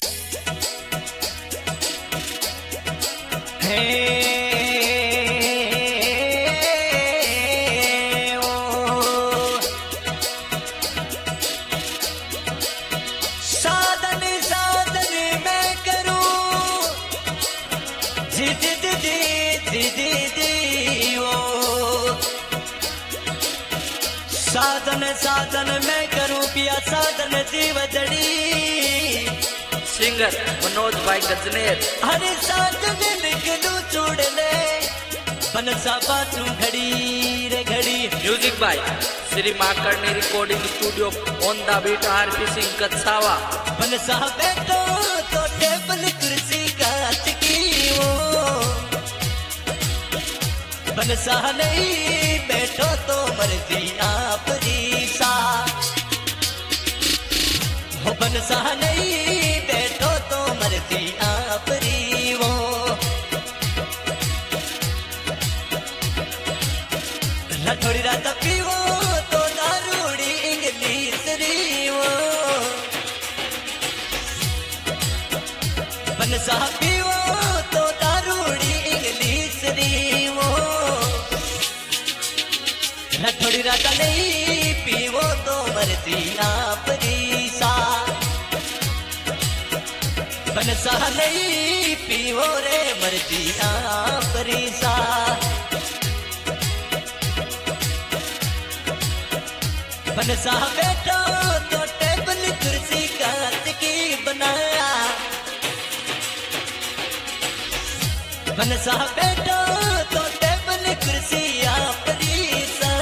साधन साधन मैं करूं साधन साधन मैं करूं पिया साधन जीव जड़ी सिंगर मनोज भाई गजनेर। हर साधन निकलू छोड़ ले बनसा बातू घड़ी रे घड़ी। Music by Shri Makadni recording studio on the beat RP Singh Kachhawa. बनसा बैठो तो टेबल कुर्सी कांच की वो बनसा नहीं बैठो तो मर्जी आपरी सा हो बनसा नहीं बैठो तो मर्जी आपरी वो थोड़ी रात पीवो तो दारूड़ी इंग्लिश री वो बनसा पीवो तो दारूड़ी इंग्लिश री वो थोड़ी रात नहीं पीवो तो मर्जी आपरी सा बनसा नहीं पीवो रे मर्जी आपरी सा। बनसा बैठो तो टेबल कुर्सी कांच की बनाया बनसा बैठो तो टेबल कुर्सी आपरी सा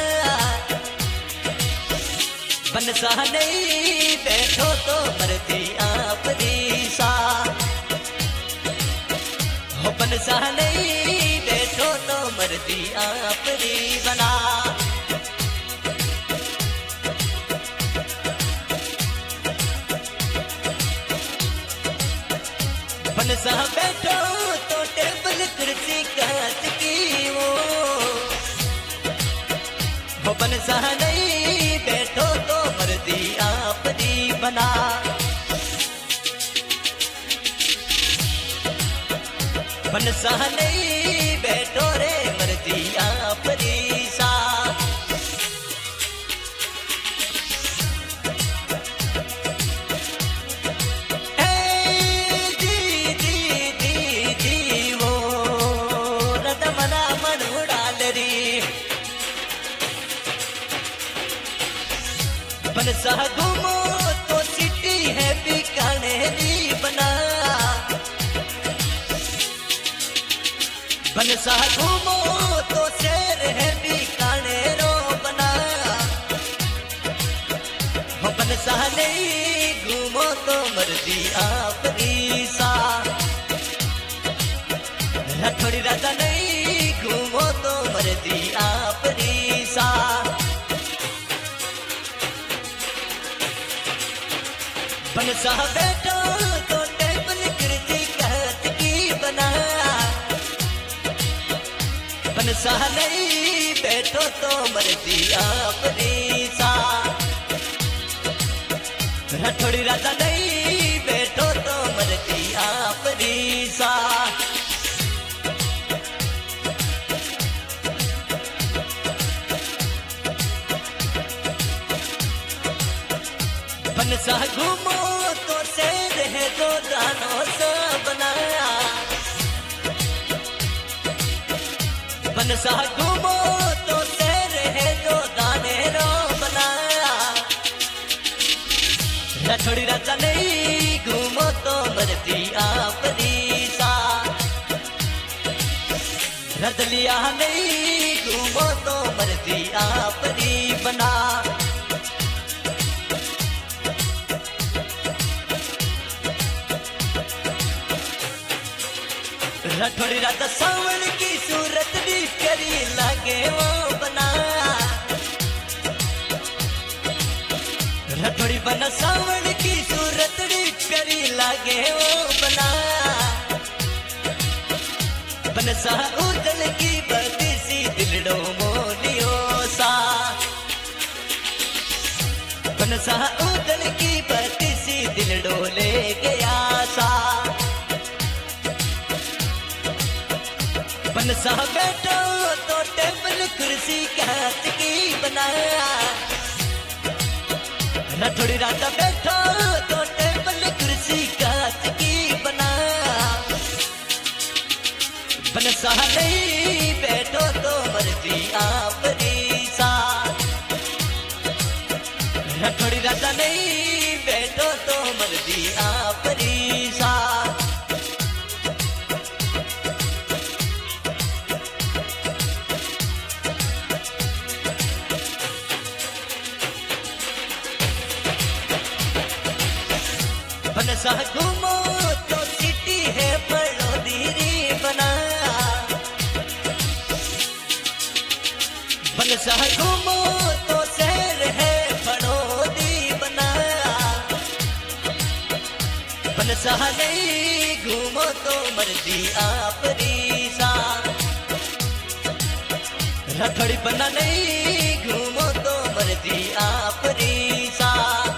बनसा नहीं बैठो तो मर्जी आपरी सा हो बनसा नहीं बैठो तो मर्जी आपरी बना। बनसा बैठो तो टेबल कुर्सी कांच की वो बनसा नहीं बैठो तो मर्जी आपरी बना। बनसा नहीं बैठो रे मर्जी आपरी सा बनसा घूमो तो सिटी है बीकानेरी बना बनसा घूमो तो शहर है बीकानेरो बना बनसा नहीं घूमो तो मर्जी आपरी सा थोड़ी रात नहीं घूमो तो मर्जी आपरी सा। बनसा बैठो तो टेबल कुर्सी कांच की बना बनसा नहीं बैठो तो मर्जी आपरी सा थोड़ी रात नहीं बैठो तो मर्जी आपरी सा। बनसा घूमो तो शेर है जो दानों से बनाया बनसा घूमो तो शेर है जो दानेरो बनाया थोड़ी रात नहीं घूमो तो मर्जी आपरी सा रद लिया नहीं घूमो तो मर्जी आपरी बना। थोड़ी रात सावन की सूरत भी करी लागे वो बना थोड़ी बना सावन की सूरत भी करी लागे वो बना बनसा उदल की बदी सी दिलडो मोलियो सा बनसा उदल की बदी सी दिलडो ले गया सा। बनसा बैठो तो टेबल कुर्सी कांच की बनाया, थोड़ी रात बैठो तो टेबल कुर्सी कांच की बनाया, बनसा नहीं बैठो तो मर्जी आपरी साथ, थोड़ी रात नहीं बैठो तो मर्जी आपरी साथ। बनसा घूमो तो सिटी है बड़ोदरी बना, बनसा घूमो तो शहर है बड़ोदरी बना, बनसा नहीं घूमो तो मर्जी आपरी साथ, रखड़ी बना नहीं घूमो तो मर्जी आपरी साथ।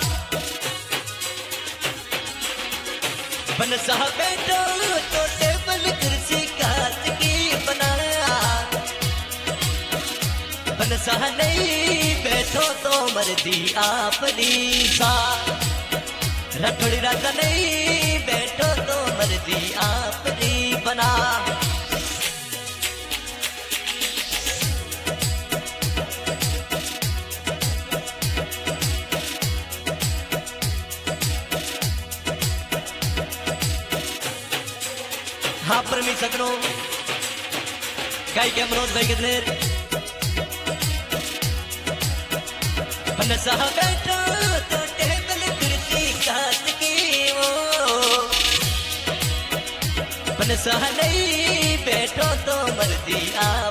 बनसा बैठो तो टेबल कुर्सी कांच की बनाया, बनसा नहीं बैठो तो मर्जी आपरी साथ, रखड़ी राजा नहीं बैठो तो मर्जी आपरी बना। हाँ परमी सकनो काई के मनोज भाई कितने बनसा बैठो तो टेबल कुर्सी कांच की वो, बनसा नहीं बैठो तो मर्जी